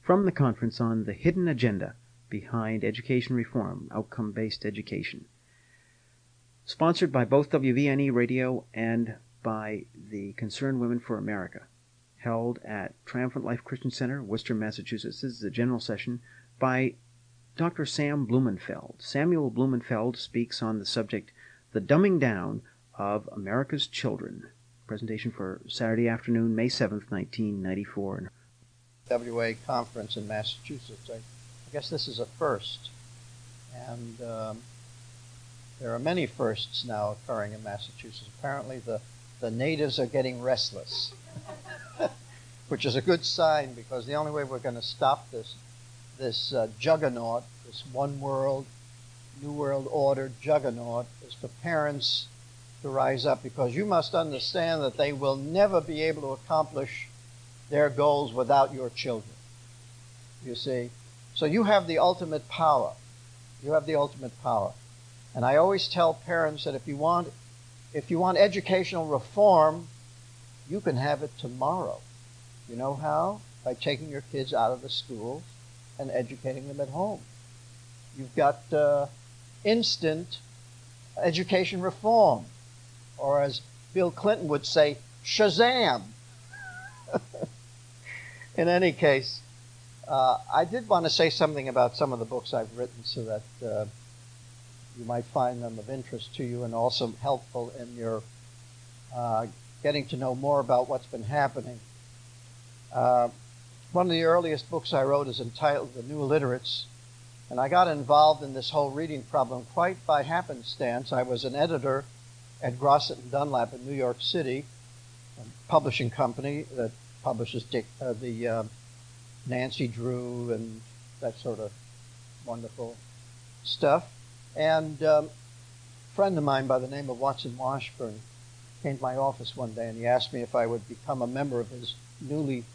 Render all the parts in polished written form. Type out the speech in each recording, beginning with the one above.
from the conference on the hidden agenda behind education reform, outcome-based education. Sponsored by both WVNE Radio and by the Concerned Women for America. Held at Triumphant Life Christian Center, Worcester, Massachusetts. This is a general session by Dr. Sam Blumenfeld. Samuel Blumenfeld speaks on the subject, The Dumbing Down of America's Children. Presentation for Saturday afternoon, May 7th, 1994. WA conference in Massachusetts. I guess this is a first. And there are many firsts now occurring in Massachusetts. Apparently the natives are getting restless, which is a good sign, because the only way we're going to stop this juggernaut, this one world, new world order juggernaut, is for parents to rise up, because you must understand that they will never be able to accomplish their goals without your children. You see? So you have the ultimate power. You have the ultimate power. And I always tell parents that if you want educational reform, you can have it tomorrow. You know how? By taking your kids out of the schools and educating them at home. You've got instant education reform, or as Bill Clinton would say, Shazam. In any case, I did want to say something about some of the books I've written, so that you might find them of interest to you and also helpful in your getting to know more about what's been happening. One of the earliest books I wrote is entitled The New Illiterates, and I got involved in this whole reading problem quite by happenstance. I was an editor at Grosset and Dunlap in New York City, a publishing company that publishes the Nancy Drew and that sort of wonderful stuff. And a friend of mine by the name of Watson Washburn came to my office one day, and he asked me if I would become a member of his newly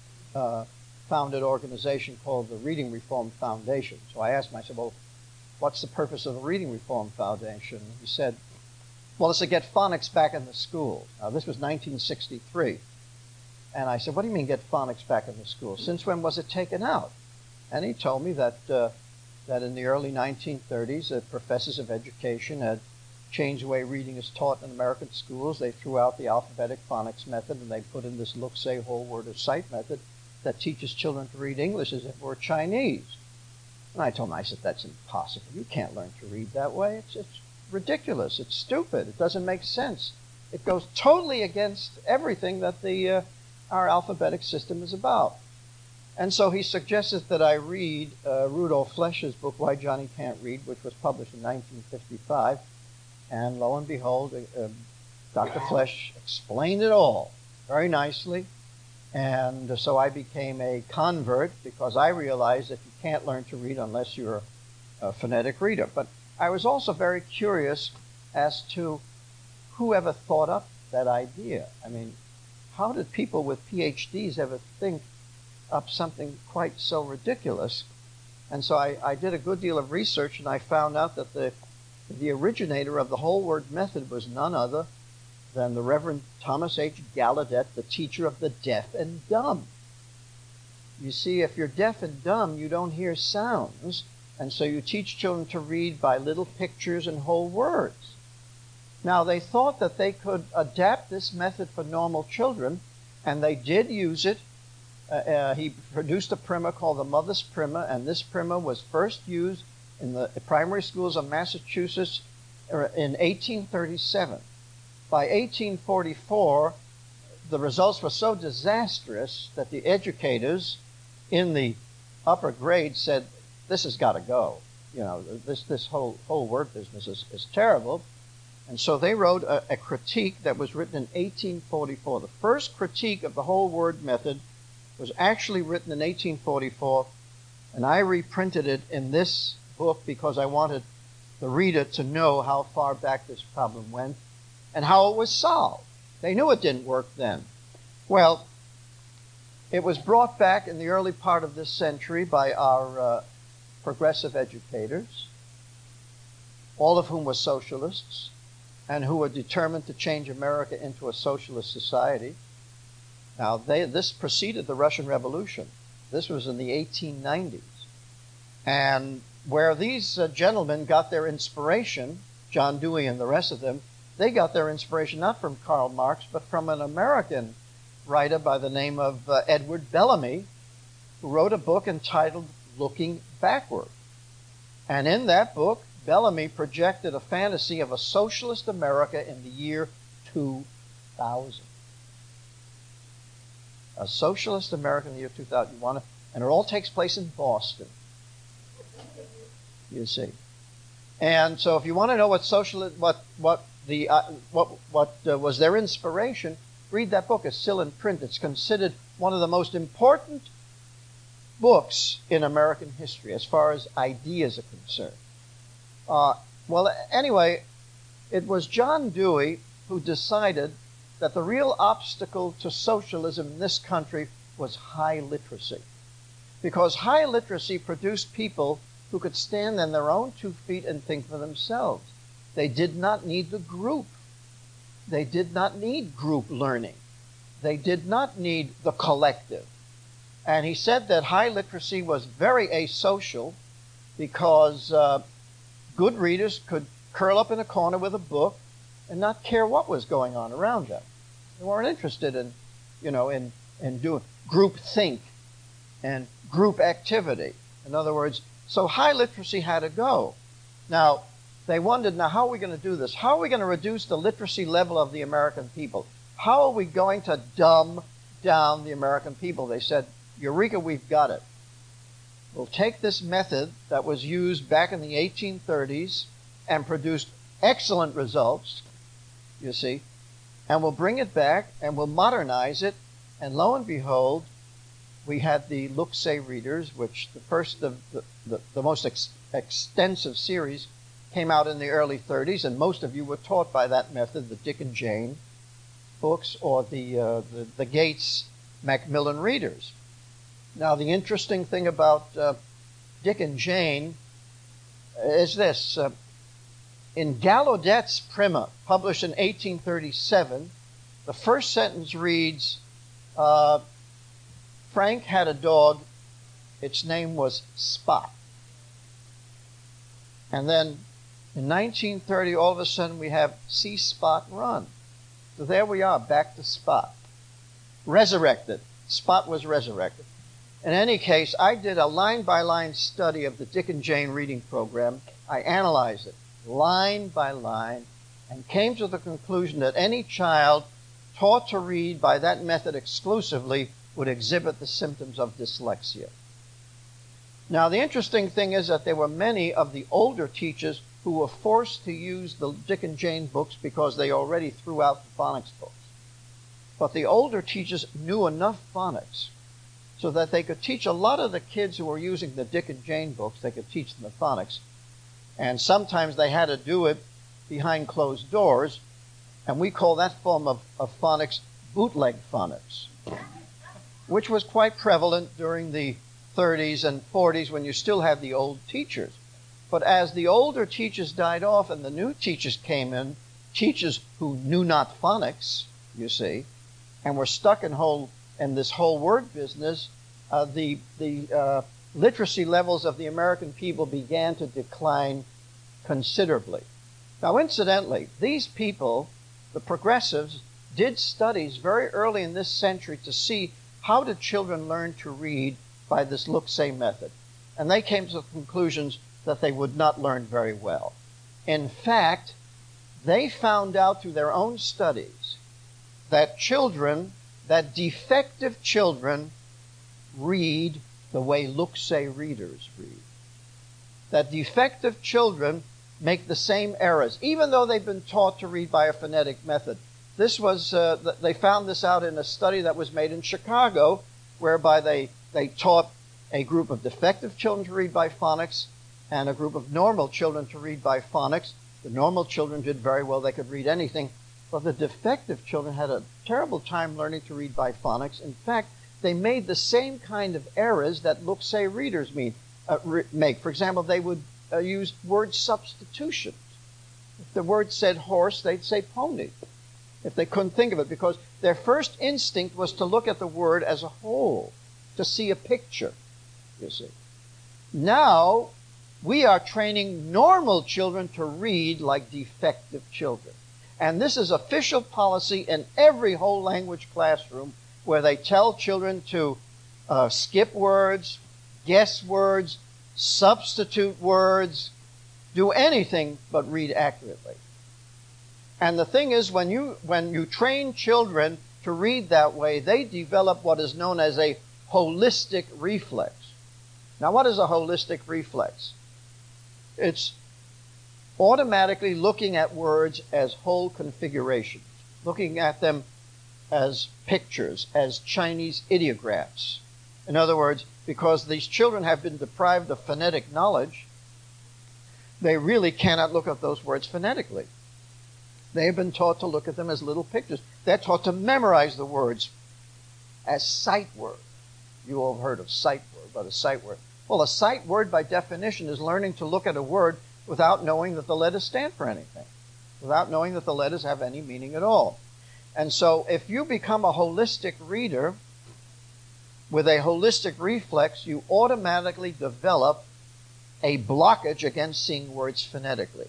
founded organization called the Reading Reform Foundation. So I asked him, I said, well, what's the purpose of the Reading Reform Foundation? He said, well, it's to get phonics back in the schools. Now, this was 1963. And I said, what do you mean get phonics back in the schools? Since when was it taken out? And he told me that in the early 1930s, professors of education had changed the way reading is taught in American schools. They threw out the alphabetic phonics method, and they put in this look, say, whole word, or sight method that teaches children to read English as if it were Chinese. And I told him, I said, that's impossible. You can't learn to read that way. It's ridiculous. It's stupid. It doesn't make sense. It goes totally against everything that our alphabetic system is about. And so he suggested that I read Rudolf Flesch's book, Why Johnny Can't Read, which was published in 1955. And lo and behold, Dr. Flesch explained it all very nicely. And so I became a convert, because I realized that you can't learn to read unless you're a phonetic reader. But I was also very curious as to whoever thought up that idea. I mean, how did people with PhDs ever think up something quite so ridiculous? And so I did a good deal of research, and I found out that the originator of the whole word method was none other than the Reverend Thomas H. Gallaudet, the teacher of the deaf and dumb. You see, if you're deaf and dumb, you don't hear sounds, and so you teach children to read by little pictures and whole words. Now, they thought that they could adapt this method for normal children, and they did use it. He produced a primer called the Mother's Primer, and this primer was first used in the primary schools of Massachusetts in 1837. By 1844, the results were so disastrous that the educators in the upper grades said, this has got to go. You know, this whole word business is terrible. And so they wrote a critique that was written in 1844. The first critique of the whole word method was actually written in 1844, and I reprinted it in this book because I wanted the reader to know how far back this problem went and how it was solved. They knew it didn't work then. Well, it was brought back in the early part of this century by our progressive educators, all of whom were socialists, and who were determined to change America into a socialist society. Now, this preceded the Russian Revolution. This was in the 1890s. And where these gentlemen got their inspiration, John Dewey and the rest of them, they got their inspiration not from Karl Marx, but from an American writer by the name of Edward Bellamy, who wrote a book entitled Looking Backward. And in that book, Bellamy projected a fantasy of a socialist America in the year 2000. A socialist America in the year 2000. And it all takes place in Boston. You see. And so if you want to know what was their inspiration, read that book. It's still in print. It's considered one of the most important books in American history as far as ideas are concerned. Anyway, it was John Dewey who decided that the real obstacle to socialism in this country was high literacy. Because high literacy produced people who could stand on their own 2 feet and think for themselves. They did not need the group. They did not need group learning. They did not need the collective. And he said that high literacy was very asocial because good readers could curl up in a corner with a book and not care what was going on around them. They weren't interested in doing group think and group activity. In other words, so high literacy had to go. Now, they wondered, how are we going to do this? How are we going to reduce the literacy level of the American people? How are we going to dumb down the American people? They said, Eureka, we've got it. We'll take this method that was used back in the 1830s and produced excellent results, you see, and we'll bring it back and we'll modernize it. And lo and behold, we had the Look-Say readers, which the most extensive series came out in the early 30s, and most of you were taught by that method, the Dick and Jane books or the Gates Macmillan readers. Now, the interesting thing about Dick and Jane is this. In Gallaudet's Primer, published in 1837, the first sentence reads, Frank had a dog. Its name was Spot. And then in 1930, all of a sudden, we have See Spot Run. So there we are, back to Spot. Resurrected. Spot was resurrected. In any case, I did a line-by-line study of the Dick and Jane reading program. I analyzed it line by line and came to the conclusion that any child taught to read by that method exclusively would exhibit the symptoms of dyslexia. Now, the interesting thing is that there were many of the older teachers who were forced to use the Dick and Jane books because they already threw out the phonics books. But the older teachers knew enough phonics so that they could teach a lot of the kids who were using the Dick and Jane books, they could teach them the phonics. And sometimes they had to do it behind closed doors, and we call that form of phonics bootleg phonics, which was quite prevalent during the 30s and 40s when you still had the old teachers. But as the older teachers died off and the new teachers came in, teachers who knew not phonics, you see, and were stuck in this whole word business, the literacy levels of the American people began to decline considerably. Now, incidentally, these people, the progressives, did studies very early in this century to see how did children learn to read by this Look-Say method. And they came to conclusions that they would not learn very well. In fact, they found out through their own studies that defective children read the way Look-Say readers read. That defective children make the same errors, even though they've been taught to read by a phonetic method. This was, they found this out in a study that was made in Chicago, whereby they taught a group of defective children to read by phonics and a group of normal children to read by phonics. The normal children did very well. They could read anything. But the defective children had a terrible time learning to read by phonics. In fact, they made the same kind of errors that Look-Say readers make. For example, they would use word substitution. If the word said horse, they'd say pony, if they couldn't think of it, because their first instinct was to look at the word as a whole. to see a picture, you see. Now, we are training normal children to read like defective children. And this is official policy in every whole language classroom, where they tell children to skip words, guess words, substitute words, do anything but read accurately. And the thing is, when you train children to read that way, they develop what is known as a holistic reflex. Now, what is a holistic reflex? It's automatically looking at words as whole configurations, looking at them as pictures, as Chinese ideographs. In other words, because these children have been deprived of phonetic knowledge, they really cannot look at those words phonetically. They have been taught to look at them as little pictures. They're taught to memorize the words as sight words. You all have heard of sight word, but a sight word. Well, a sight word by definition is learning to look at a word without knowing that the letters stand for anything, without knowing that the letters have any meaning at all. And so if you become a holistic reader with a holistic reflex, you automatically develop a blockage against seeing words phonetically.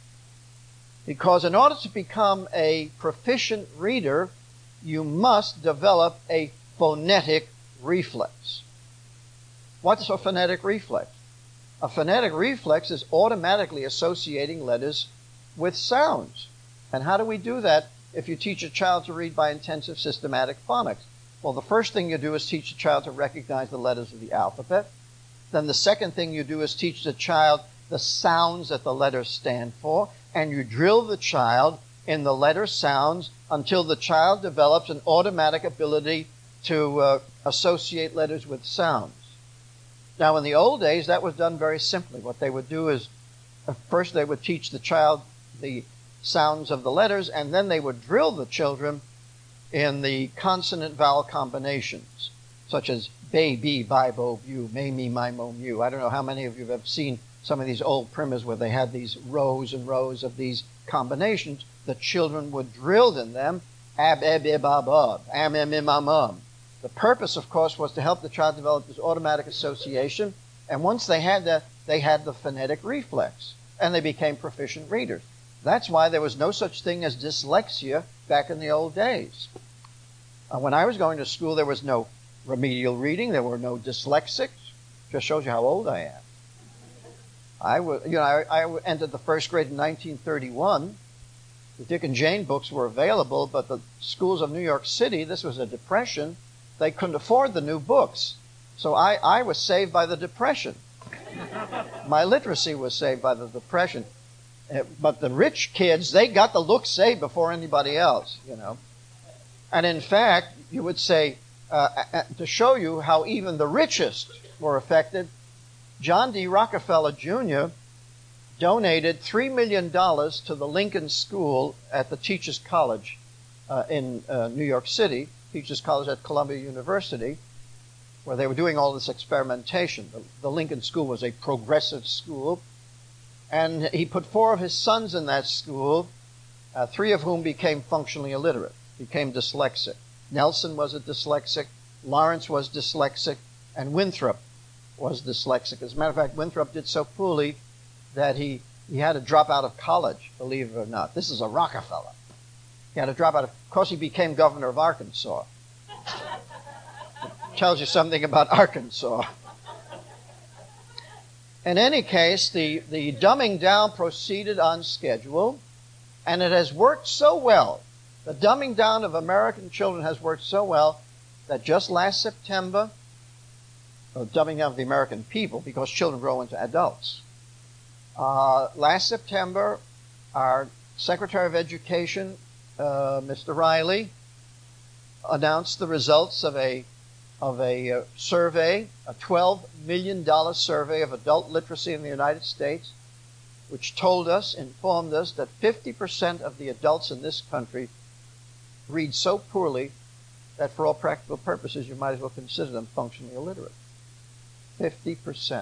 Because in order to become a proficient reader, you must develop a phonetic reflex. What's a phonetic reflex? A phonetic reflex is automatically associating letters with sounds. And how do we do that if you teach a child to read by intensive systematic phonics? Well, the first thing you do is teach the child to recognize the letters of the alphabet. Then the second thing you do is teach the child the sounds that the letters stand for. And you drill the child in the letter sounds until the child develops an automatic ability to associate letters with sounds. Now, in the old days, that was done very simply. What they would do is, first they would teach the child the sounds of the letters, and then they would drill the children in the consonant-vowel combinations, such as bay, bee, bi, bo, bu, may, me, my, mo, mu. I don't know how many of you have ever seen some of these old primers where they had these rows and rows of these combinations. The children were drilled in them, ab, eb, ib, ab, ub, am, em, im, am. The purpose, of course, was to help the child develop this automatic association. And once they had that, they had the phonetic reflex, and they became proficient readers. That's why there was no such thing as dyslexia back in the old days. When I was going to school, there was no remedial reading. There were no dyslexics. Just shows you how old I am. I entered the first grade in 1931. The Dick and Jane books were available, but the schools of New York City, this was a depression. They couldn't afford the new books. So I was saved by the Depression. My literacy was saved by the Depression. But the rich kids, they got the look saved before anybody else, you know. And in fact, you would say, to show you how even the richest were affected, John D. Rockefeller Jr. donated $3 million to the Lincoln School at the Teachers College in New York City, Teachers College at Columbia University, where they were doing all this experimentation. The Lincoln School was a progressive school, and he put 4 of his sons in that school, 3 of whom became functionally illiterate, became dyslexic. Nelson was a dyslexic, Lawrence was dyslexic, and Winthrop was dyslexic. As a matter of fact, Winthrop did so poorly that he had to drop out of college, believe it or not. This is a Rockefeller. He had to drop out of course, he became governor of Arkansas. Tells you something about Arkansas. In any case, the dumbing down proceeded on schedule, and it has worked so well. The dumbing down of American children has worked so well that just last September, dumbing down of the American people, because children grow into adults. Last September, our Secretary of Education, Mr. Riley, announced the results of a survey, a $12 million survey of adult literacy in the United States, which informed us that 50% of the adults in this country read so poorly that for all practical purposes you might as well consider them functionally illiterate. 50%.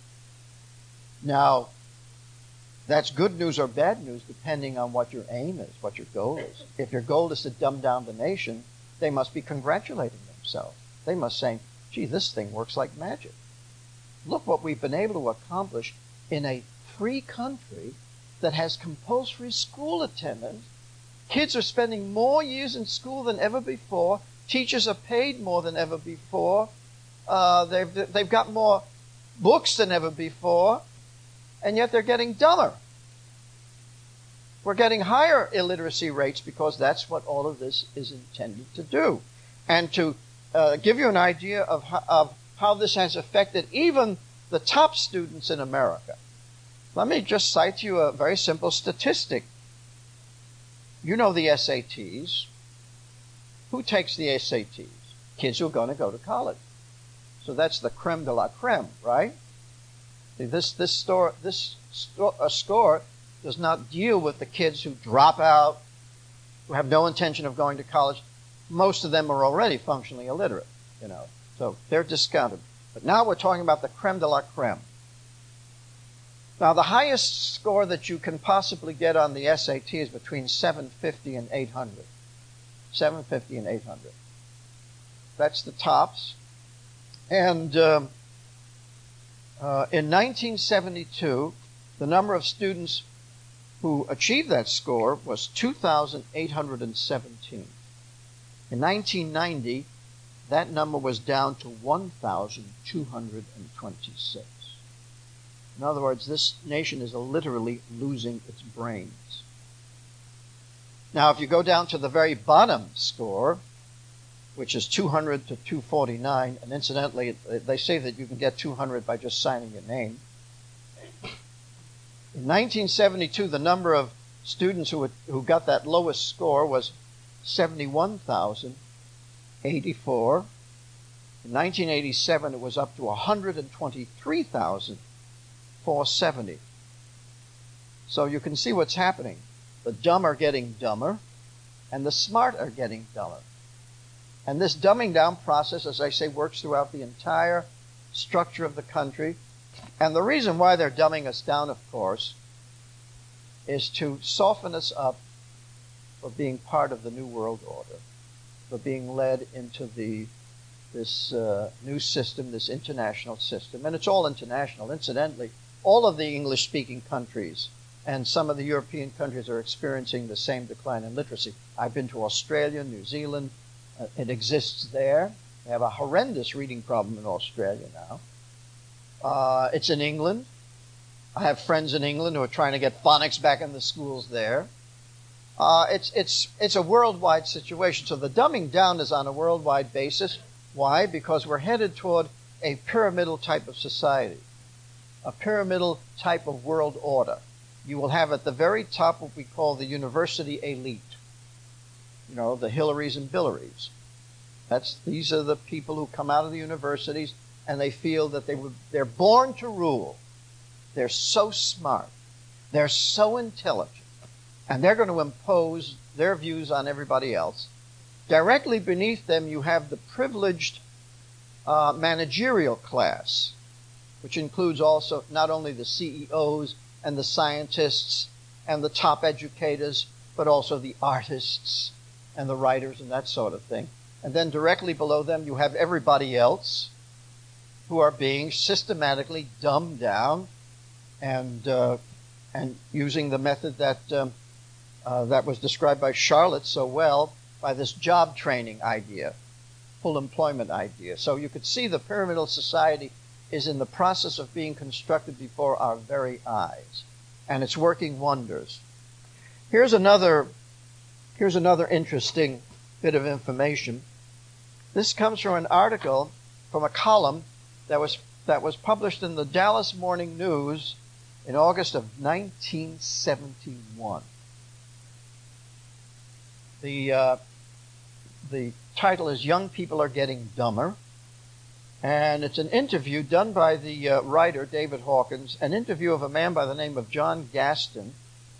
Now, that's good news or bad news depending on what your aim is, what your goal is. If your goal is to dumb down the nation, they must be congratulating themselves. They must say, gee, this thing works like magic. Look what we've been able to accomplish in a free country that has compulsory school attendance. Kids are spending more years in school than ever before. Teachers are paid more than ever before. They've got more books than ever before, and yet they're getting dumber. We're getting higher illiteracy rates because that's what all of this is intended to do. And to give you an idea of how this has affected even the top students in America, let me just cite you a very simple statistic. You know the SATs. Who takes the SATs? Kids who are going to go to college. So that's the creme de la creme, right? This score does not deal with the kids who drop out, who have no intention of going to college. Most of them are already functionally illiterate, so they're discounted. But now we're talking about the creme de la creme. Now, the highest score that you can possibly get on the SAT is between 750 and 800. 750 and 800. That's the tops. And in 1972, the number of students who achieved that score was 2,817. In 1990, that number was down to 1,226. In other words, this nation is literally losing its brains. Now, if you go down to the very bottom score, which is 200 to 249, and incidentally, they say that you can get 200 by just signing your name. In 1972, the number of students who got that lowest score was 71,084. In 1987, it was up to 123,470. So you can see what's happening. The dumb are getting dumber, and the smart are getting dumber. And this dumbing down process, as I say, works throughout the entire structure of the country. And the reason why they're dumbing us down, of course, is to soften us up for being part of the New World Order, for being led into this new system, this international system. And it's all international. Incidentally, all of the English-speaking countries and some of the European countries are experiencing the same decline in literacy. I've been to Australia, New Zealand. It exists there. They have a horrendous reading problem in Australia now. It's in England. I have friends in England who are trying to get phonics back in the schools there. It's a worldwide situation. So the dumbing down is on a worldwide basis. Why? Because we're headed toward a pyramidal type of society, a pyramidal type of world order. You will have at the very top what we call the university elite. The Hillarys and Billaries. These are the people who come out of the universities and they feel that they're born to rule. They're so smart. They're so intelligent. And they're going to impose their views on everybody else. Directly beneath them, you have the privileged managerial class, which includes also not only the CEOs and the scientists and the top educators, but also the artists and the writers and that sort of thing. And then directly below them, you have everybody else who are being systematically dumbed down and using the method that was described by Charlotte so well, by this job training idea, full employment idea. So you could see the pyramidal society is in the process of being constructed before our very eyes. And it's working wonders. Here's another interesting bit of information. This comes from an article from a column that was published in the Dallas Morning News in August of 1971. The title is "Young People Are Getting Dumber," and it's an interview done by the writer David Hawkins, an interview of a man by the name of John Gaston,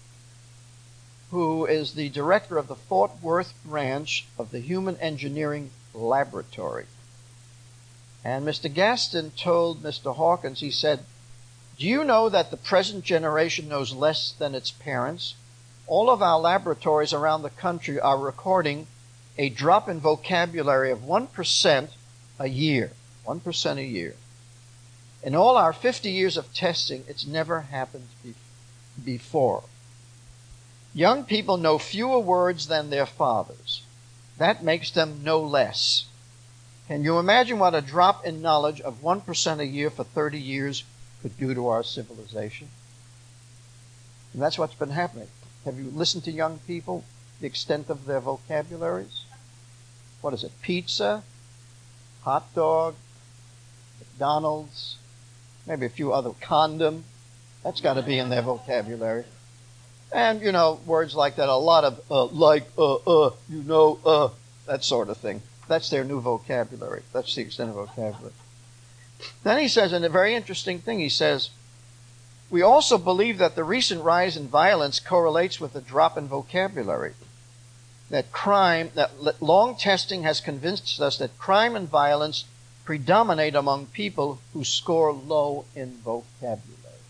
who is the director of the Fort Worth branch of the Human Engineering Laboratory. And Mr. Gaston told Mr. Hawkins, he said, "Do you know that the present generation knows less than its parents? All of our laboratories around the country are recording a drop in vocabulary of 1% a year. 1% a year. In all our 50 years of testing, it's never happened before. Young people know fewer words than their fathers. That makes them know less. Can you imagine what a drop in knowledge of 1% a year for 30 years could do to our civilization? And that's what's been happening. Have you listened to young people, the extent of their vocabularies? What is it? Pizza, hot dog, McDonald's, maybe a few other, condom. That's got to be in their vocabulary. And, words like that, a lot of that sort of thing. That's their new vocabulary. That's the extent of vocabulary. Then he says, and a very interesting thing, he says, we also believe that the recent rise in violence correlates with a drop in vocabulary. That long testing has convinced us that crime and violence predominate among people who score low in vocabulary.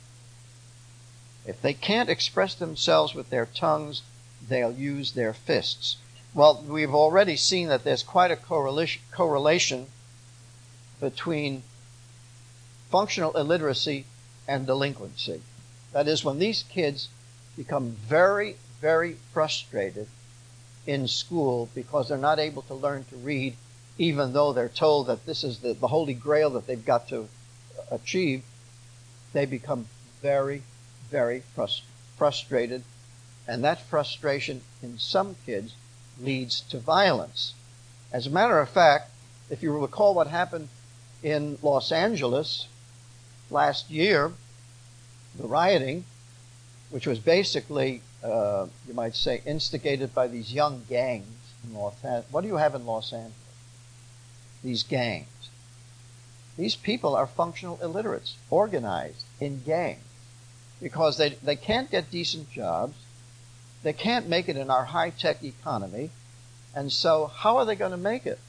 If they can't express themselves with their tongues, they'll use their fists. Well, we've already seen that there's quite a correlation between functional illiteracy and delinquency. That is, when these kids become very, very frustrated in school because they're not able to learn to read, even though they're told that this is the holy grail that they've got to achieve, they become very, very frustrated. And that frustration in some kids leads to violence. As a matter of fact, if you recall what happened in Los Angeles last year, the rioting, which was basically, you might say, instigated by these young gangs in Los Angeles. What do you have in Los Angeles? These gangs. These people are functional illiterates, organized in gangs, because they can't get decent jobs. They can't make it in our high-tech economy. And so how are they going to make it?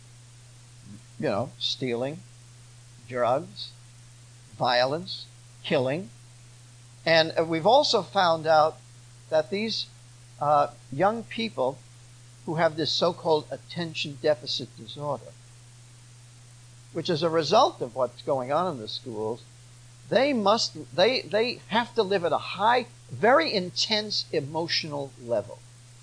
Stealing, drugs, violence, killing. And we've also found out that these young people who have this so-called attention deficit disorder, which is a result of what's going on in the schools, they have to live at a high, very intense emotional level.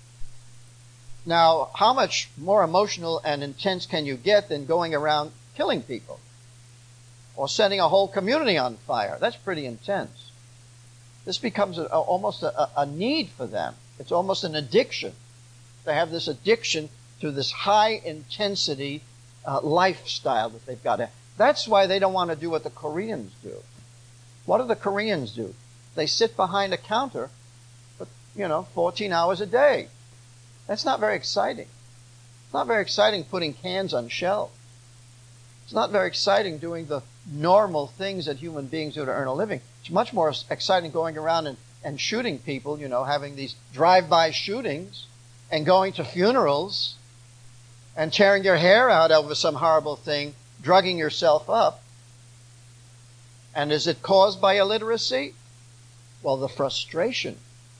Now, how much more emotional and intense can you get than going around killing people or setting a whole community on fire? That's pretty intense. This becomes almost a need for them. It's almost an addiction. They have this addiction to this high-intensity lifestyle that they've got. That's why they don't want to do what the Koreans do. What do the Koreans do? They sit behind a counter for, 14 hours a day. That's not very exciting. It's not very exciting putting cans on shelves. It's not very exciting doing the normal things that human beings do to earn a living. It's much more exciting going around and shooting people, having these drive-by shootings and going to funerals and tearing your hair out over some horrible thing, drugging yourself up. And is it caused by illiteracy? Well, the frustration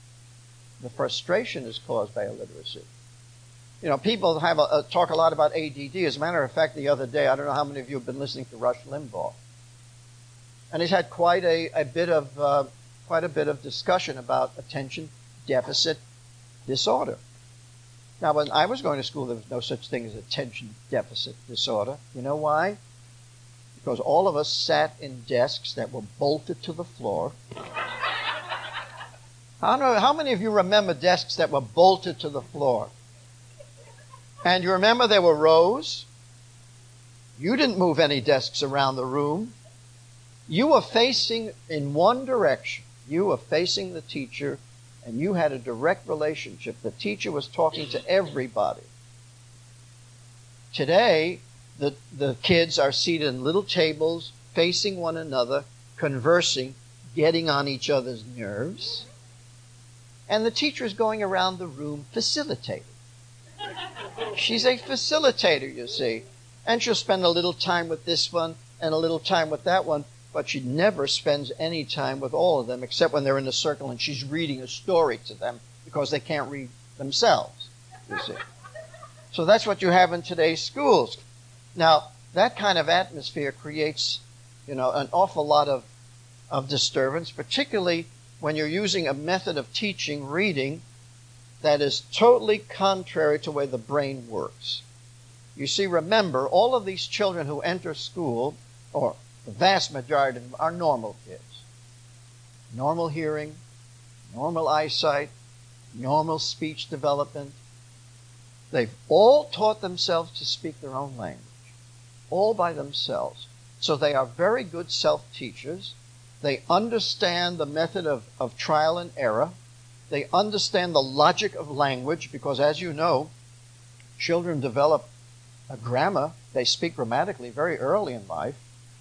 is caused by illiteracy. People talk a lot about ADD. As a matter of fact, the other day, I don't know how many of you have been listening to Rush Limbaugh, and he's had quite a bit of discussion about attention deficit disorder. Now, when I was going to school, there was no such thing as attention deficit disorder. You know why? Because all of us sat in desks that were bolted to the floor. I don't know, how many of you remember desks that were bolted to the floor? And you remember there were rows? You didn't move any desks around the room. You were facing in one direction. You were facing the teacher, and you had a direct relationship. The teacher was talking to everybody. Today, the kids are seated in little tables, facing one another, conversing, getting on each other's nerves. And the teacher is going around the room facilitating. She's a facilitator, you see. And she'll spend a little time with this one and a little time with that one, but she never spends any time with all of them except when they're in a circle and she's reading a story to them because they can't read themselves, you see. So that's what you have in today's schools. Now, that kind of atmosphere creates, an awful lot of disturbance, particularly when you're using a method of teaching reading that is totally contrary to the way the brain works. You see, remember, all of these children who enter school, or the vast majority of them, are normal kids. Normal hearing, normal eyesight, normal speech development. They've all taught themselves to speak their own language, all by themselves. So they are very good self-teachers. They understand the method of trial and error. They understand the logic of language because, as you know, children develop a grammar. They speak grammatically very early in life.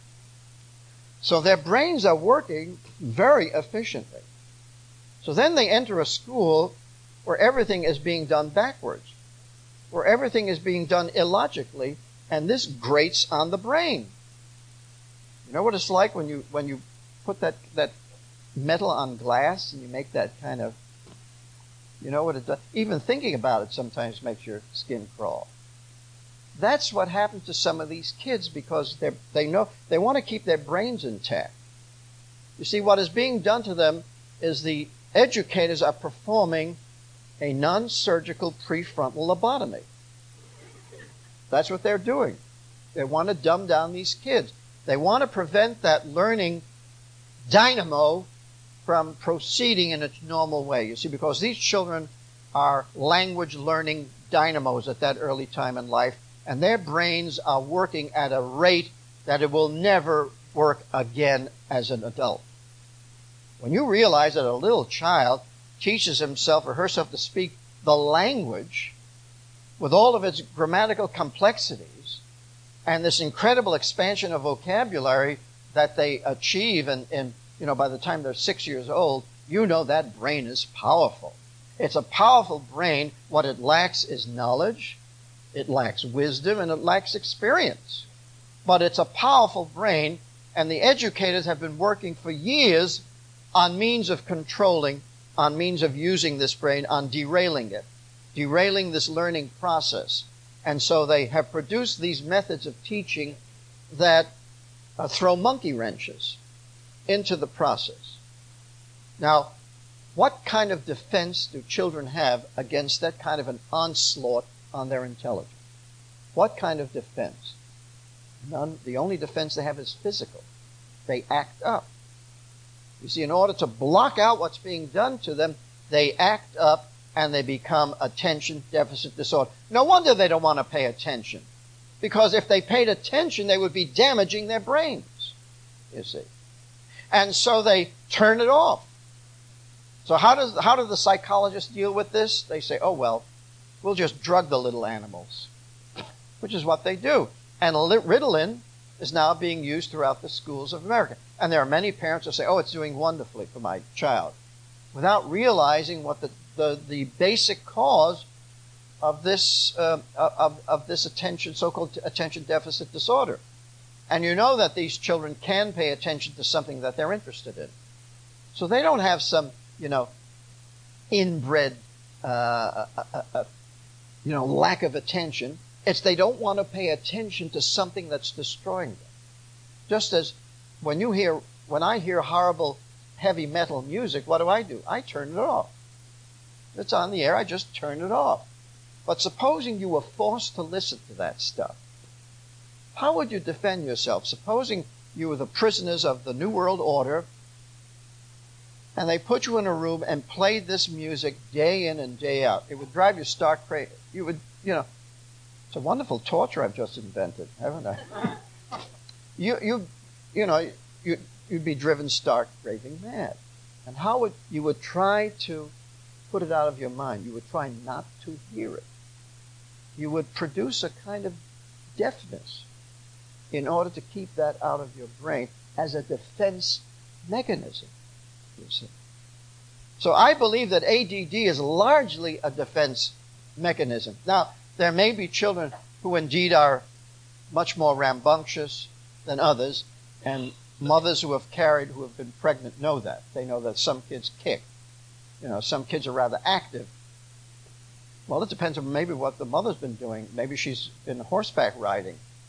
So their brains are working very efficiently. So then they enter a school where everything is being done backwards, where everything is being done illogically, and this grates on the brain. You know what it's like when you put that metal on glass and you make that kind of, you know what it does? Even thinking about it sometimes makes your skin crawl. That's what happens to some of these kids because they know they want to keep their brains intact. You see, what is being done to them is the educators are performing a non-surgical prefrontal lobotomy. That's what they're doing. They want to dumb down these kids. They want to prevent that learning dynamo from proceeding in its normal way. You see, because these children are language learning dynamos at that early time in life, and their brains are working at a rate that it will never work again as an adult. When you realize that a little child teaches himself or herself to speak the language with all of its grammatical complexities and this incredible expansion of vocabulary that they achieve and by the time they're 6 years old, you know that brain is powerful. It's a powerful brain. What it lacks is knowledge, it lacks wisdom, and it lacks experience. But it's a powerful brain, and the educators have been working for years on means of controlling, on means of using this brain, on derailing it, derailing this learning process. And so they have produced these methods of teaching that throw monkey wrenches into the process. Now, what kind of defense do children have against that kind of an onslaught on their intelligence? What kind of defense? None. The only defense they have is physical. They act up. You see, in order to block out what's being done to them, they act up and they become attention deficit disorder. No wonder they don't want to pay attention. Because if they paid attention, they would be damaging their brains, you see. And so they turn it off. So how do the psychologists deal with this? They say, oh, well, we'll just drug the little animals, which is what they do. And Ritalin is now being used throughout the schools of America. And there are many parents who say, oh, it's doing wonderfully for my child, without realizing what the basic cause of this attention, so-called attention deficit disorder. And you know that these children can pay attention to something that they're interested in. So they don't have some, inbred, lack of attention. It's they don't want to pay attention to something that's destroying them. Just as when I hear horrible heavy metal music, what do? I turn it off. It's on the air, I just turn it off. But supposing you were forced to listen to that stuff, how would you defend yourself? Supposing you were the prisoners of the New World Order, and they put you in a room and played this music day in and day out. It would drive you stark crazy. You would, it's a wonderful torture I've just invented, haven't I? You'd be driven stark raving mad. And you would try to put it out of your mind. You would try not to hear it. You would produce a kind of deafness in order to keep that out of your brain as a defense mechanism, you see. So I believe that ADD is largely a defense mechanism. Now, there may be children who indeed are much more rambunctious than others, and mothers who have been pregnant know that. They know that some kids kick. Some kids are rather active. Well, it depends on maybe what the mother's been doing. Maybe she's been horseback riding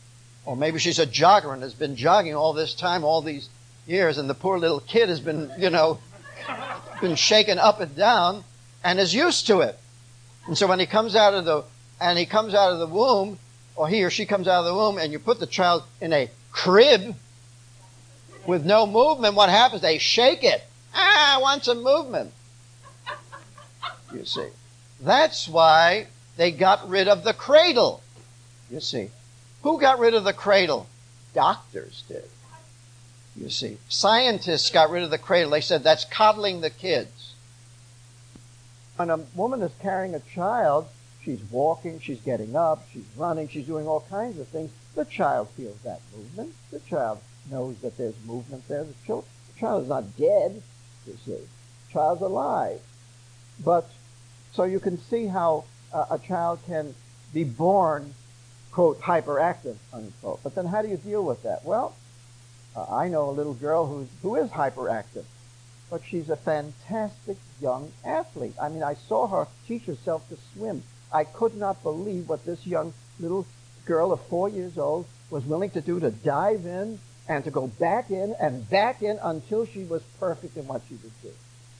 Or maybe she's a jogger and has been jogging all this time, all these years, and the poor little kid has been, been shaken up and down and is used to it. And so when he comes out of the womb, or he or she comes out of the womb, and you put the child in a crib with no movement, what happens? They shake it. I want some movement. You see. That's why they got rid of the cradle. You see. Who got rid of the cradle? Doctors did. You see. Scientists got rid of the cradle. They said that's coddling the kids. When a woman is carrying a child, she's walking, she's getting up, she's running, she's doing all kinds of things. The child feels that movement. The child knows that there's movement there. The child is not dead, you see. The child's alive. But, so you can see how a child can be born, quote, hyperactive, unquote. But then how do you deal with that? Well, I know a little girl who is hyperactive, but she's a fantastic young athlete. I mean, I saw her teach herself to swim. I could not believe what this young little girl of 4 years old was willing to do, to dive in and to go back in and back in until she was perfect in what she was doing.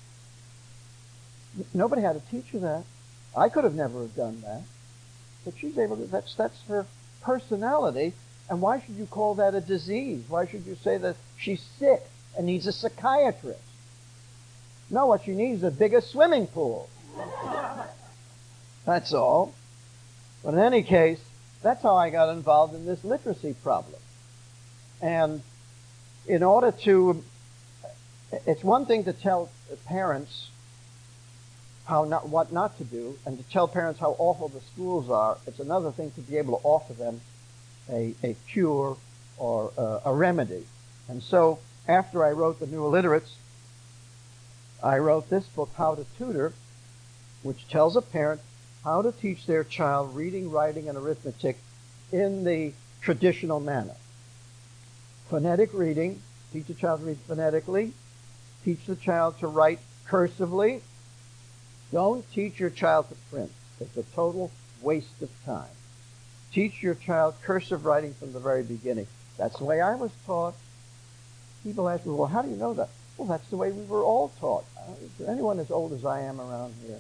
Nobody had to teach her that. I could have never have done that. But she's able to, that's her personality. And why should you call that a disease? Why should you say that she's sick and needs a psychiatrist? No, what she needs is a bigger swimming pool. That's all. But in any case, that's how I got involved in this literacy problem. And in order to, it's one thing to tell parents what not to do, and to tell parents how awful the schools are. It's another thing to be able to offer them a cure or a remedy. And so after I wrote The New Illiterates, I wrote this book, How to Tutor, which tells a parent how to teach their child reading, writing, and arithmetic in the traditional manner. Phonetic reading, teach the child to read phonetically, teach the child to write cursively. Don't teach your child to print. It's a total waste of time. Teach your child cursive writing from the very beginning. That's the way I was taught. People ask me, well, how do you know that? Well, that's the way we were all taught. Is there anyone as old as I am around here?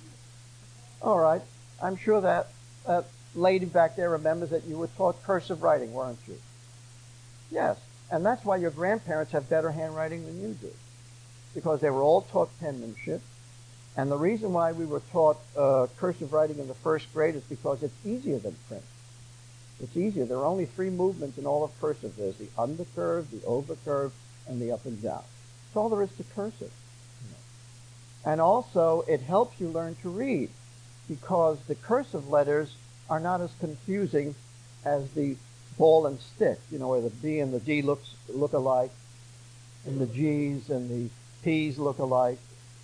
All right. I'm sure that lady back there remembers that you were taught cursive writing, weren't you? Yes. And that's why your grandparents have better handwriting than you do. Because they were all taught penmanship. And the reason why we were taught cursive writing in the first grade is because it's easier than print. It's easier. There are only 3 movements in all of cursive. There's the undercurve, the overcurve, and the up and down. That's all there is to cursive. And also, it helps you learn to read, because the cursive letters are not as confusing as the ball and stick, where the B and the D look alike, and the G's and the P's look alike.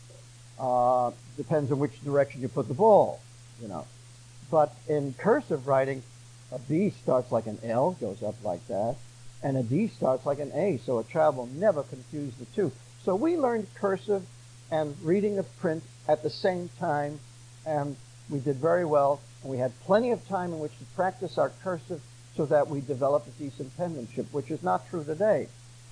Depends on which direction you put the ball, But in cursive writing, a B starts like an L, goes up like that, and a D starts like an A, so a child will never confuse the two. So we learned cursive and reading of print at the same time, and we did very well, and we had plenty of time in which to practice our cursive so that we developed a decent penmanship, which is not true today.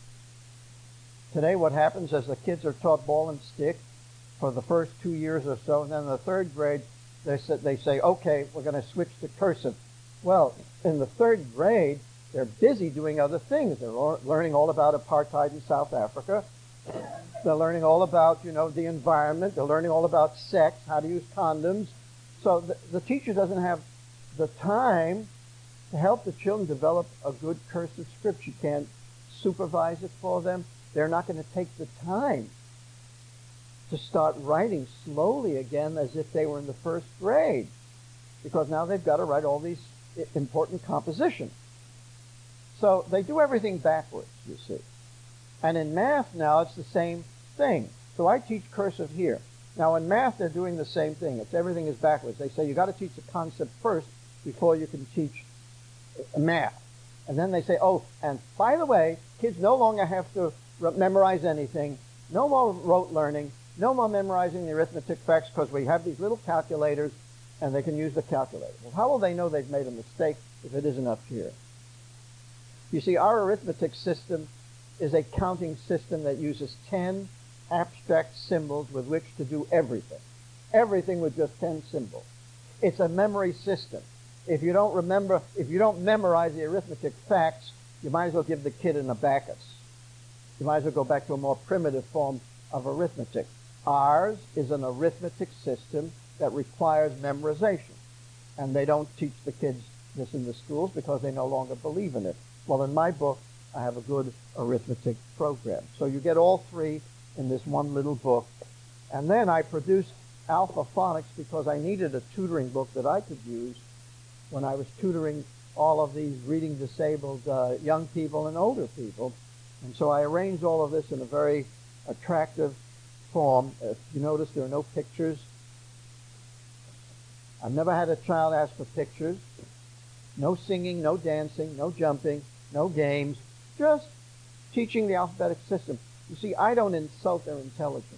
Today what happens is the kids are taught ball and stick for the first 2 years or so, and then in the 3rd grade they say, okay, we're going to switch to cursive. Well, in the 3rd grade, they're busy doing other things. They're learning all about apartheid in South Africa. They're learning all about, the environment. They're learning all about sex, how to use condoms. So the teacher doesn't have the time to help the children develop a good cursive script. She can't supervise it for them. They're not going to take the time to start writing slowly again as if they were in the 1st grade, because now they've got to write all these important compositions. So they do everything backwards, you see. And in math now, it's the same thing. So I teach cursive here. Now in math, they're doing the same thing. Everything is backwards. They say you got to teach the concept first before you can teach math. And then they say, oh, and by the way, kids no longer have to memorize anything. No more rote learning. No more memorizing the arithmetic facts, because we have these little calculators and they can use the calculator. Well, how will they know they've made a mistake if it isn't up here? You see, our arithmetic system is a counting system that uses 10 abstract symbols with which to do everything. Everything with just 10 symbols. It's a memory system. If you don't memorize the arithmetic facts, you might as well give the kid an abacus. You might as well go back to a more primitive form of arithmetic. Ours is an arithmetic system that requires memorization. And they don't teach the kids this in the schools because they no longer believe in it. Well, in my book, I have a good arithmetic program. So you get all three in this one little book. And then I produced Alpha Phonics because I needed a tutoring book that I could use when I was tutoring all of these reading disabled young people and older people. And so I arranged all of this in a very attractive form. If you notice, there are no pictures. I've never had a child ask for pictures. No singing, no dancing, no jumping, no games. Just teaching the alphabetic system. You see, I don't insult their intelligence.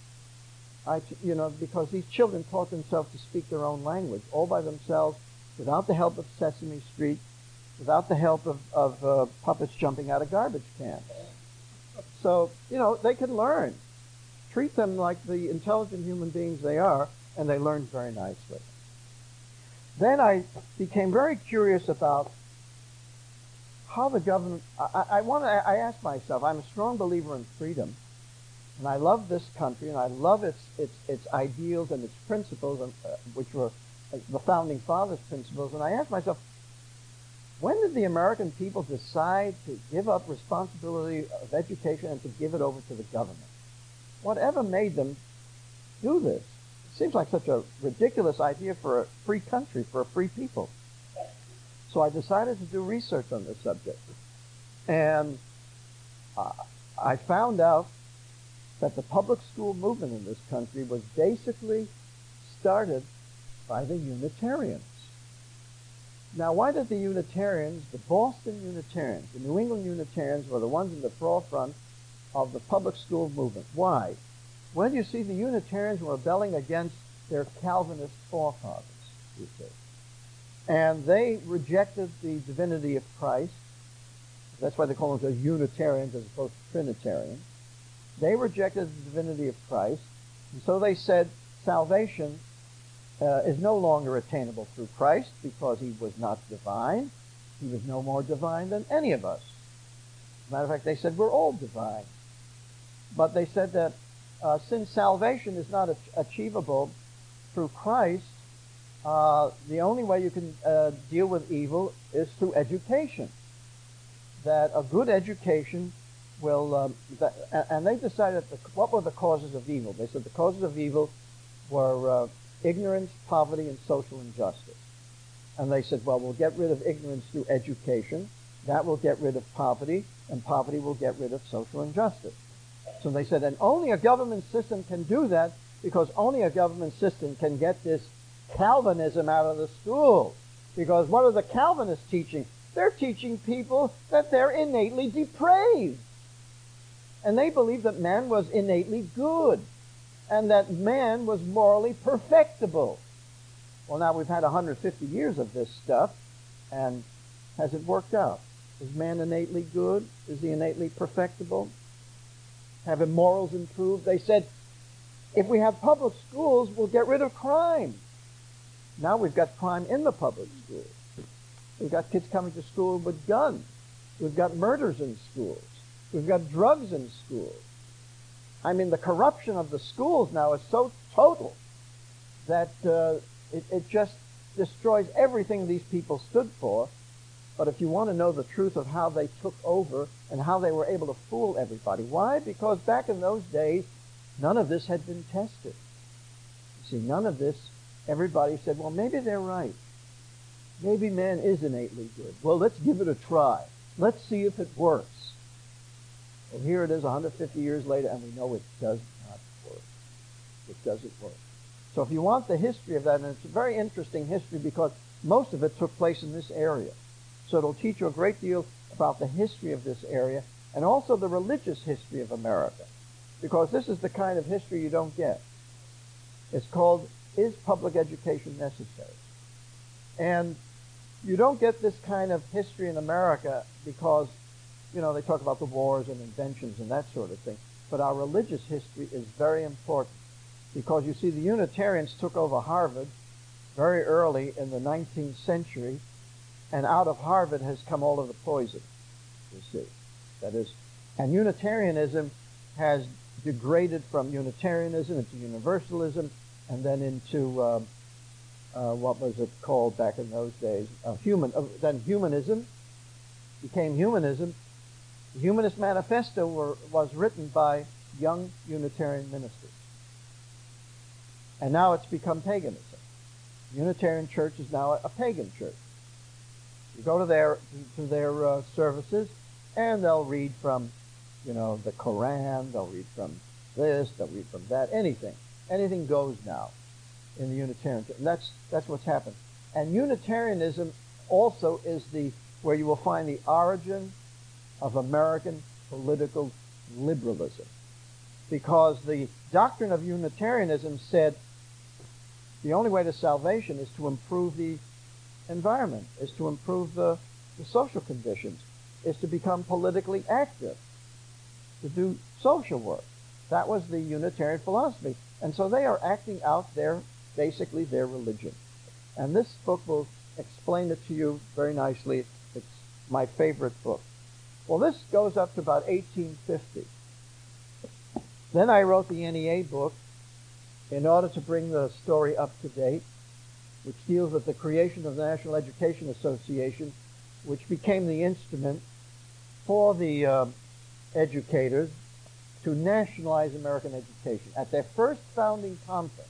Because these children taught themselves to speak their own language, all by themselves, without the help of Sesame Street, without the help of puppets jumping out of garbage cans. So, they can learn. Treat them like the intelligent human beings they are, and they learn very nicely. Then I became very curious about how the government. I asked myself. I'm a strong believer in freedom, and I love this country, and I love its ideals and its principles, which were the founding fathers' principles. And I asked myself, when did the American people decide to give up responsibility of education and to give it over to the government? Whatever made them do this? It seems like such a ridiculous idea for a free country, for a free people. So I decided to do research on this subject. And I found out that the public school movement in this country was basically started by the Unitarians. Now, why did the Unitarians, the Boston Unitarians, the New England Unitarians were the ones in the forefront of the public school movement? Why? Well, you see, the Unitarians were rebelling against their Calvinist forefathers, you see. And they rejected the divinity of Christ. That's why they call themselves Unitarians as opposed to Trinitarians. They rejected the divinity of Christ, and so they said salvation is no longer attainable through Christ because he was not divine. He was no more divine than any of us. As a matter of fact, they said we're all divine. But they said that since salvation is not achievable through Christ, the only way you can deal with evil is through education. That a good education will, and they decided what were the causes of evil. They said the causes of evil were ignorance, poverty, and social injustice. And they said, well, we'll get rid of ignorance through education. That will get rid of poverty, and poverty will get rid of social injustice. So they said, and only a government system can do that because only a government system can get this Calvinism out of the schools. Because what are the Calvinists teaching? They're teaching people that they're innately depraved. And they believe that man was innately good and that man was morally perfectible. Well, now we've had 150 years of this stuff, and has it worked out? Is man innately good? Is he innately perfectible? Have his morals improved? They said, if we have public schools, we'll get rid of crime. Now we've got crime in the public schools. We've got kids coming to school with guns. We've got murders in schools. We've got drugs in schools. I mean, the corruption of the schools now is so total that it just destroys everything these people stood for. But if you want to know the truth of how they took over and how they were able to fool everybody, why? Because back in those days, none of this had been tested. You see, none of this, everybody said, well, maybe they're right. Maybe man is innately good. Well, let's give it a try. Let's see if it works. Well, here it is 150 years later, and we know it does not work. It doesn't work. So if you want the history of that, and it's a very interesting history because most of it took place in this area. So it'll teach you a great deal about the history of this area and also the religious history of America. Because this is the kind of history you don't get. It's called, Is Public Education Necessary? And You don't get this kind of history in America because, they talk about the wars and inventions and that sort of thing. But our religious history is very important because, you see, the Unitarians took over Harvard very early in the 19th century, and out of Harvard has come all of the poison, you see. That is, and Unitarianism has degraded from Unitarianism into Universalism and then into what was it called back in those days? Then humanism became humanism. The Humanist Manifesto was written by young Unitarian ministers. And now it's become paganism. The Unitarian Church is now a pagan church. You go to their services, and they'll read from, the Koran. They'll read from this. They'll read from that. Anything goes now in the Unitarian Church. And that's what's happened. And Unitarianism also is where you will find the origin of American political liberalism, because the doctrine of Unitarianism said the only way to salvation is to improve the environment, is to improve the social conditions, is to become politically active, to do social work. That was the Unitarian philosophy. And so they are acting out basically their religion. And this book will explain it to you very nicely. It's my favorite book. Well, this goes up to about 1850. Then I wrote the NEA book in order to bring the story up to date, which deals with the creation of the National Education Association, which became the instrument for the educators to nationalize American education. At their first founding conference,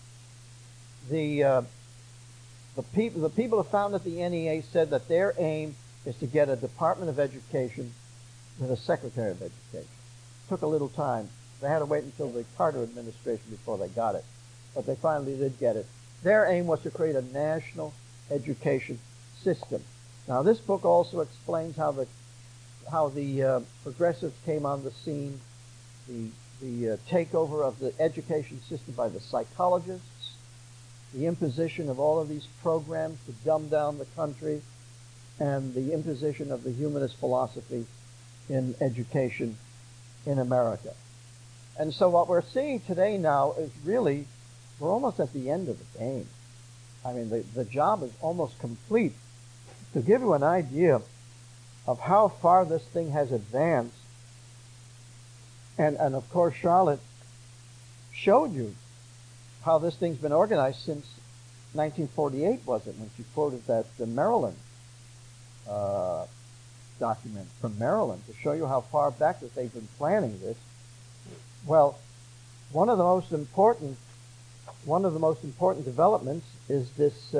the people who founded the NEA said that their aim is to get a Department of Education with a Secretary of Education. It took a little time. They had to wait until the Carter administration before they got it, but they finally did get it. Their aim was to create a national education system. Now, this book also explains how the progressives came on the scene, the takeover of the education system by the psychologists, the imposition of all of these programs to dumb down the country, and the imposition of the humanist philosophy in education in America. And so what we're seeing today now is really, we're almost at the end of the game. I mean, the job is almost complete. To give you an idea of how far this thing has advanced, and of course Charlotte showed you how this thing's been organized since 1948, was it, when she quoted that the Maryland document from Maryland to show you how far back that they've been planning this. Well, one of the most important developments is this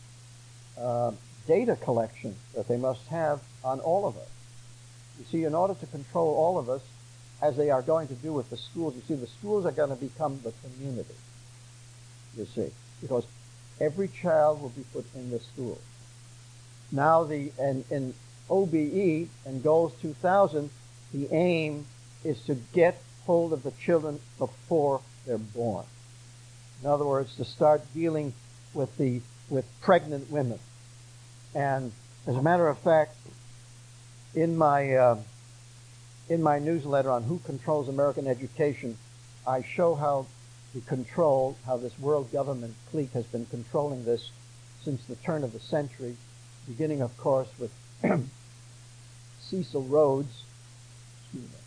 data collection that they must have on all of us. You see, in order to control all of us, as they are going to do with the schools, you see, the schools are going to become the community, you see, because every child will be put in the school. Now, in OBE and Goals 2000, the aim is to get hold of the children before they're born. In other words, to start dealing with pregnant women. And as a matter of fact, in my newsletter on Who Controls American Education, I show how this world government clique has been controlling this since the turn of the century, beginning, of course, with Cecil Rhodes. Excuse me.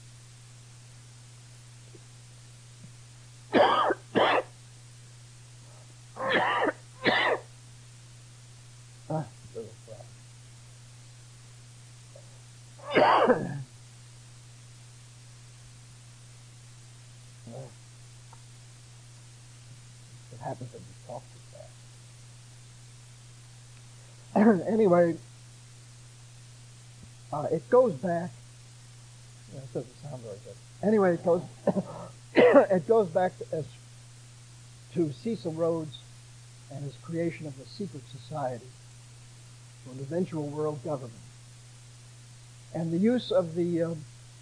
It happens when you talk too fast. Anyway, it goes back. It doesn't sound very good. Anyway, it goes back to Cecil Rhodes and his creation of the secret society for an eventual world government, and the use of the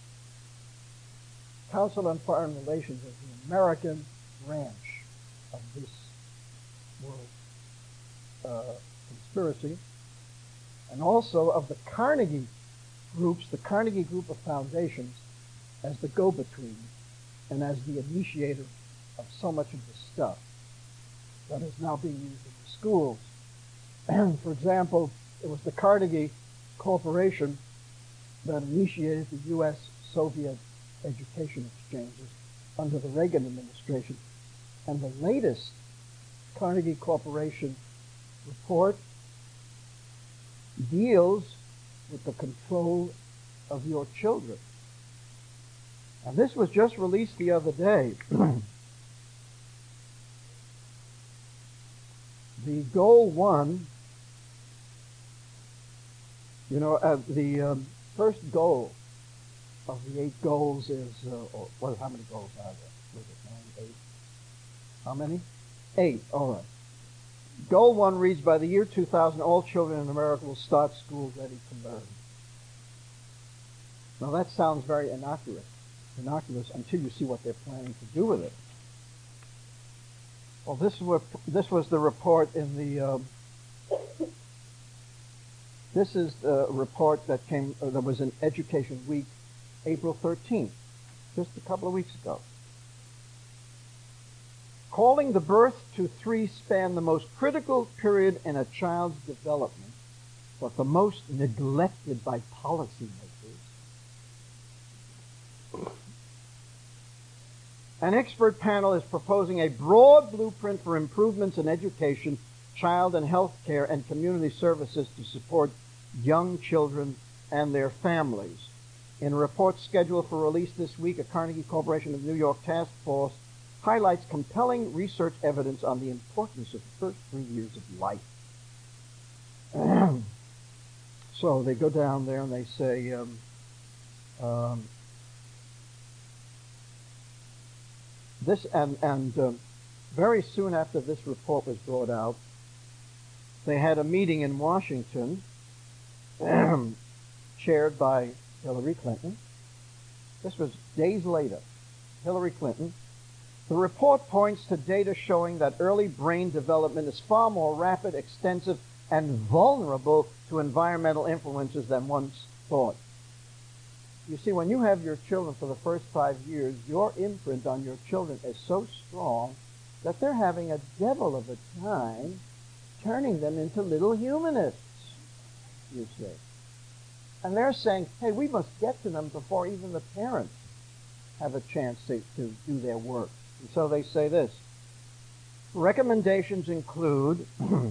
Council on Foreign Relations as the American branch of this world conspiracy. and also of the Carnegie groups, the Carnegie Group of Foundations, as the go-between and as the initiator of so much of the stuff that is now being used in the schools. For example, it was the Carnegie Corporation that initiated the U.S.-Soviet education exchanges under the Reagan administration. And the latest Carnegie Corporation report deals with the control of your children. And this was just released the other day. The goal one, the first goal of the 8 goals is, how many goals are there? Was it 9, 8? How many? 8, all right. Goal 1 reads, by the year 2000, all children in America will start school ready to learn. Now that sounds very innocuous until you see what they're planning to do with it. Well, this was the report in the, this is the report that that was in Education Week, April 13th, just a couple of weeks ago. Calling the birth to 3 span the most critical period in a child's development, but the most neglected by policymakers. An expert panel is proposing a broad blueprint for improvements in education, child and health care, and community services to support young children and their families. In a report scheduled for release this week, a Carnegie Corporation of New York task force highlights compelling research evidence on the importance of the first 3 years of life. So they go down there and they say, very soon after this report was brought out, they had a meeting in Washington, chaired by Hillary Clinton. This was days later. Hillary Clinton. The report points to data showing that early brain development is far more rapid, extensive, and vulnerable to environmental influences than once thought. You see, when you have your children for the first 5 years, your imprint on your children is so strong that they're having a devil of a time turning them into little humanists, you see. And they're saying, hey, we must get to them before even the parents have a chance to do their work. And so they say this. Recommendations include,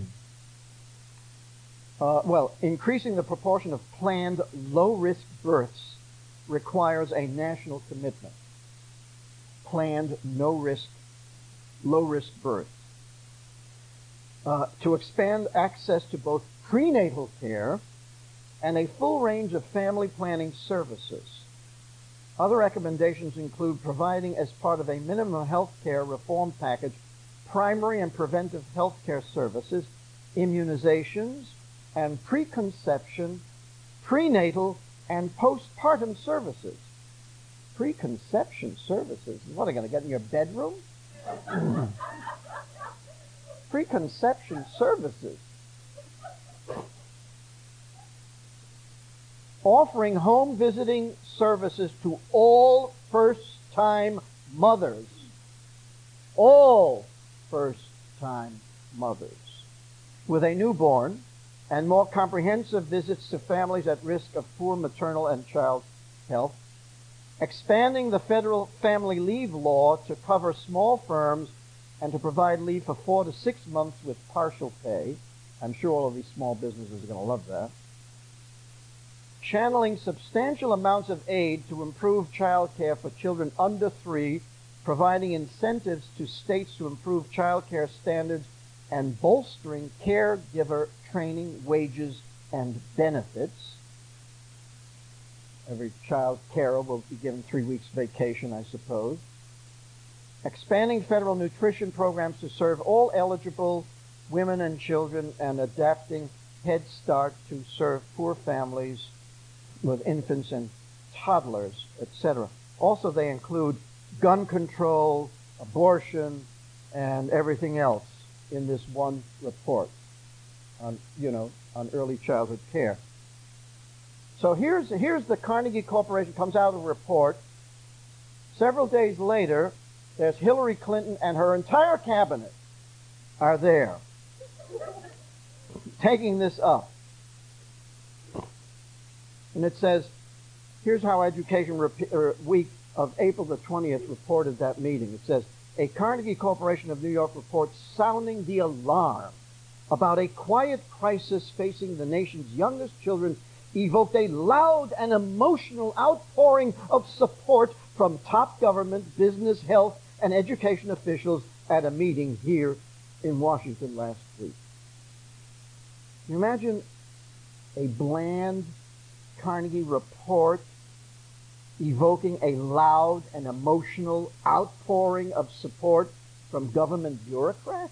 increasing the proportion of planned low-risk births requires a national commitment. Planned low-risk births. To expand access to both prenatal care and a full range of family planning services. Other recommendations include providing, as part of a minimum health care reform package, primary and preventive health care services, immunizations, and preconception, prenatal, and postpartum services. Preconception services? What, are they going to get in your bedroom? Preconception services. Offering home visiting services to all first-time mothers. All first-time mothers with a newborn, and more comprehensive visits to families at risk of poor maternal and child health. Expanding the federal family leave law to cover small firms and to provide leave for 4 to 6 months with partial pay. I'm sure all of these small businesses are going to love that. Channeling substantial amounts of aid to improve child care for children under 3, providing incentives to states to improve child care standards, and bolstering caregiver training, wages, and benefits. Every child carer will be given 3 weeks vacation, I suppose. Expanding federal nutrition programs to serve all eligible women and children, and adapting Head Start to serve poor families with infants and toddlers, etc. Also, they include gun control, abortion, and everything else in this one report. on early childhood care. So here's the Carnegie Corporation comes out with a report. Several days later, there's Hillary Clinton and her entire cabinet are there taking this up. And it says, here's how Education Week of April the 20th reported that meeting. It says, a Carnegie Corporation of New York report sounding the alarm about a quiet crisis facing the nation's youngest children evoked a loud and emotional outpouring of support from top government, business, health, and education officials at a meeting here in Washington last week. Can you imagine a bland Carnegie report evoking a loud and emotional outpouring of support from government bureaucrats?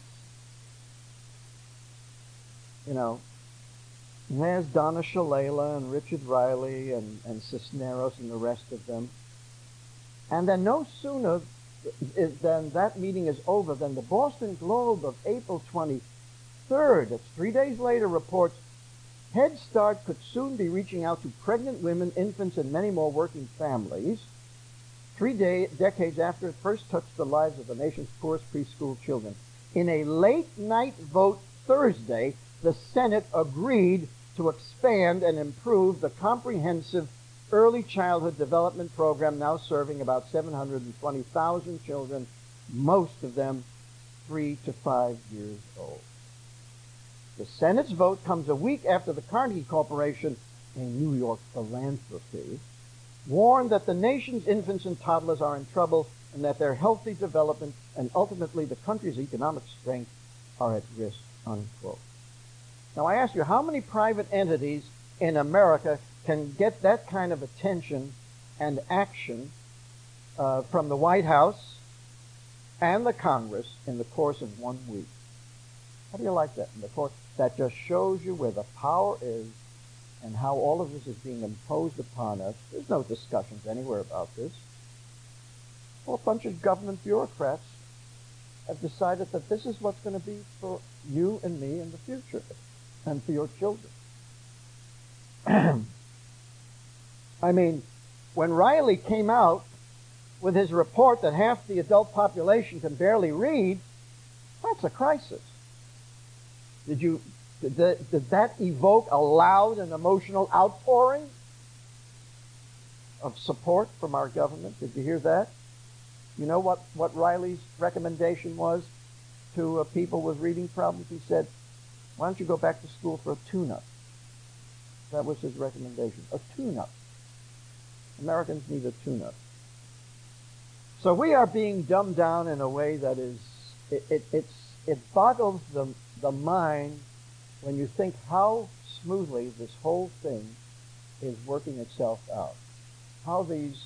You know, and there's Donna Shalala and Richard Riley and Cisneros and the rest of them. And then no sooner than that meeting is over than the Boston Globe of April 23rd, that's 3 days later, reports Head Start could soon be reaching out to pregnant women, infants, and many more working families 3 decades after it first touched the lives of the nation's poorest preschool children. In a late-night vote Thursday, the Senate agreed to expand and improve the comprehensive early childhood development program now serving about 720,000 children, most of them 3 to 5 years old. The Senate's vote comes a week after the Carnegie Corporation, a New York philanthropy, warned that the nation's infants and toddlers are in trouble and that their healthy development and ultimately the country's economic strength are at risk, unquote. Now I ask you, how many private entities in America can get that kind of attention and action from the White House and the Congress in the course of 1 week? How do you like that? That just shows you where the power is and how all of this is being imposed upon us. There's no discussions anywhere about this. Well, a bunch of government bureaucrats have decided that this is what's going to be for you and me in the future and for your children. I mean, when Riley came out with his report that half the adult population can barely read, that's a crisis. Did that evoke a loud and emotional outpouring of support from our government? Did you hear that? You know what Riley's recommendation was to people with reading problems? He said, why don't you go back to school for a tune-up? That was his recommendation, a tune-up. Americans need a tune-up. So we are being dumbed down in a way that is, it boggles the mind when you think how smoothly this whole thing is working itself out. How these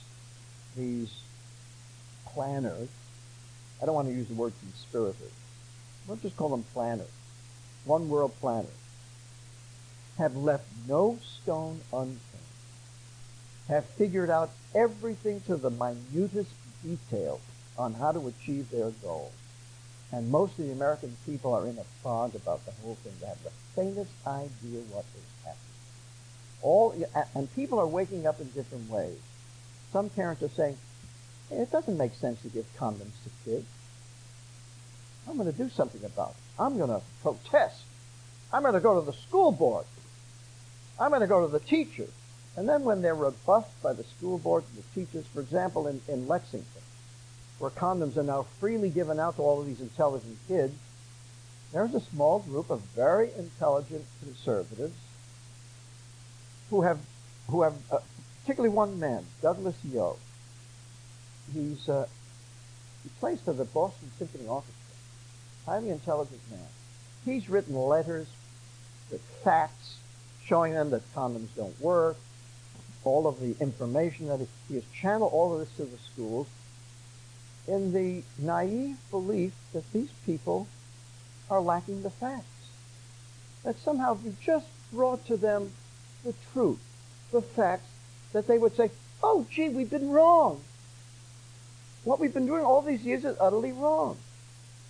planners, I don't want to use the word conspirators, let's just call them planners, one world planners, have left no stone unturned, have figured out everything to the minutest detail on how to achieve their goals. And most of the American people are in a fog about the whole thing. They have the faintest idea what is happening. And people are waking up in different ways. Some parents are saying, hey, it doesn't make sense to give condoms to kids. I'm going to do something about it. I'm going to protest. I'm going to go to the school board. I'm going to go to the teachers. And then when they're rebuffed by the school board and the teachers, for example, in Lexington, where condoms are now freely given out to all of these intelligent kids, there's a small group of very intelligent conservatives who have particularly one man, Douglas Yeo. He plays for the Boston Symphony Orchestra, highly intelligent man. He's written letters with facts showing them that condoms don't work, all of the information that he has channeled all of this to the schools in the naive belief that these people are lacking the facts. That somehow if you just brought to them the truth, the facts, that they would say, oh, gee, we've been wrong. What we've been doing all these years is utterly wrong.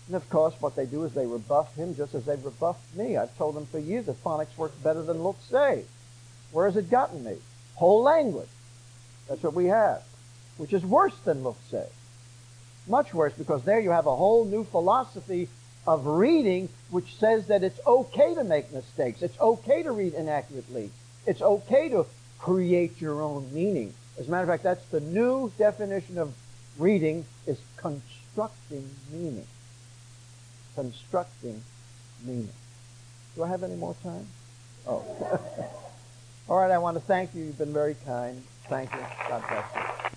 And of course, what they do is they rebuff him just as they rebuffed me. I've told them for years that phonics works better than looks say. Where has it gotten me? Whole language. That's what we have, which is worse than looks say. Much worse, because there you have a whole new philosophy of reading which says that it's okay to make mistakes. It's okay to read inaccurately. It's okay to create your own meaning. As a matter of fact, that's the new definition of reading, is constructing meaning. Constructing meaning. Do I have any more time? Oh. All right, I want to thank you. You've been very kind. Thank you. God bless you.